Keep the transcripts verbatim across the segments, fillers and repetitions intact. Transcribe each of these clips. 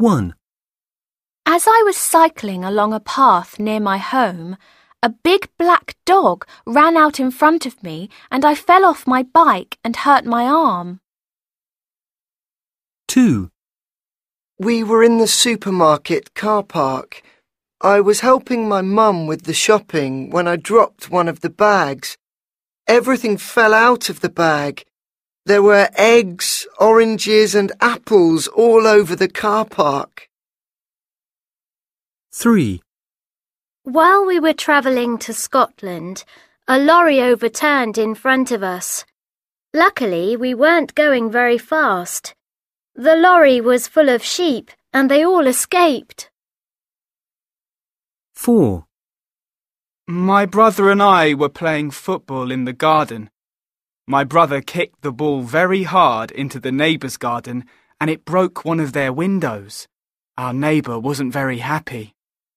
one. As I was cycling along a path near my home, a big black dog ran out in front of me and I fell off my bike and hurt my arm. two. We were in the supermarket car park. I was helping my mum with the shopping when I dropped one of the bags. Everything fell out of the bag. There were eggs, oranges and apples all over the car park. three. While we were travelling to Scotland, a lorry overturned in front of us. Luckily, we weren't going very fast. The lorry was full of sheep and they all escaped. four. My brother and I were playing football in the garden. My brother kicked the ball very hard into the neighbour's garden and it broke one of their windows. Our neighbour wasn't very happy.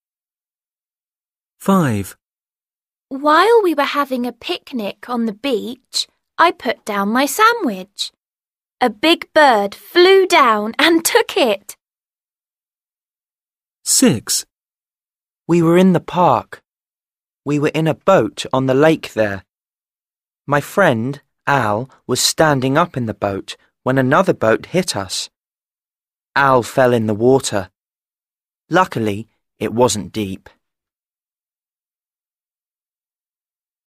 five. While we were having a picnic on the beach, I put down my sandwich. A big bird flew down and took it. six. We were in the park. We were in a boat on the lake there. My friend, Al, was standing up in the boat when another boat hit us. Al fell in the water. Luckily, it wasn't deep.